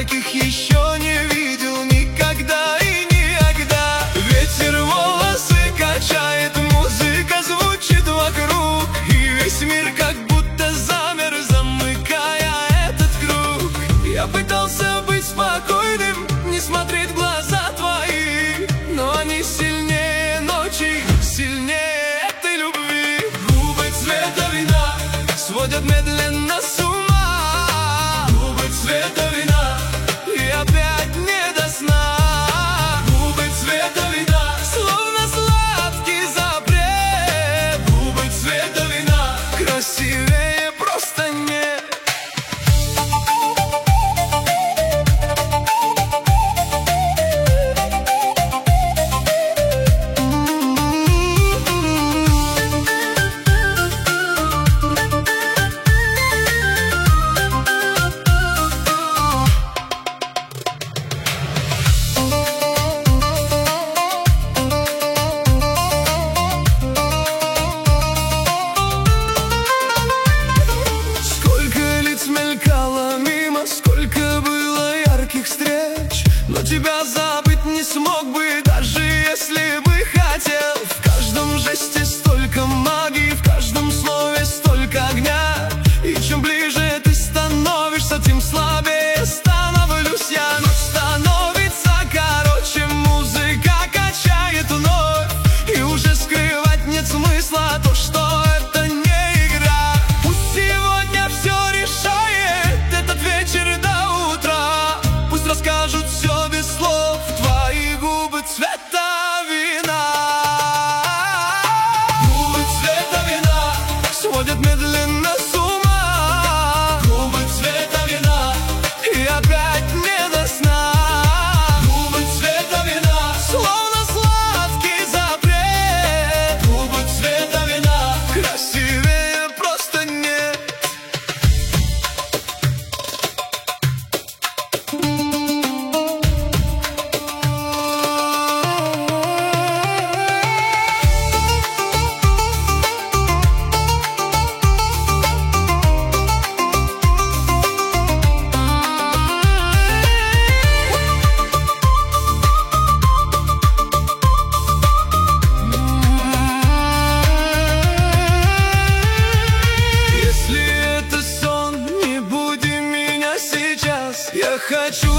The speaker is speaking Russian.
таких еще не видел никогда и никогда. Ветер волосы качает, музыка звучит вокруг, и весь мир как будто замер, замыкая этот круг. Я пытался быть спокойным, не смотреть в глаза твои, но они сильнее ночи, сильнее этой любви. Губы цвета вина сводят медленно с ума, губы цвета вина, и опять не до сна. Губы цвета вина, словно сладкий запрет, губы цвета вина, красивее просто нет. Мелькало мимо, сколько было ярких встреч, но тебя забыть не смог бы, даже если бы хотел. В каждом жесте столько магии, в каждом слове столько огня, и чем ближе ты становишься, тем слабее становлюсь я. Ночь становится короче, музыка качает вновь, и уже скрывать нет смысла то, что это не игра. Пусть сегодня все решает этот вечер до утра, пусть расскажут все без слов твои губы цвета вина. Губы цвета вина сводят медленно с ума, губы цвета вина, и опять не до сна. Губы цвета вина, словно сладкий запрет, губы цвета вина, красивее просто нет. Если это сон, не буди меня сейчас. Я хочу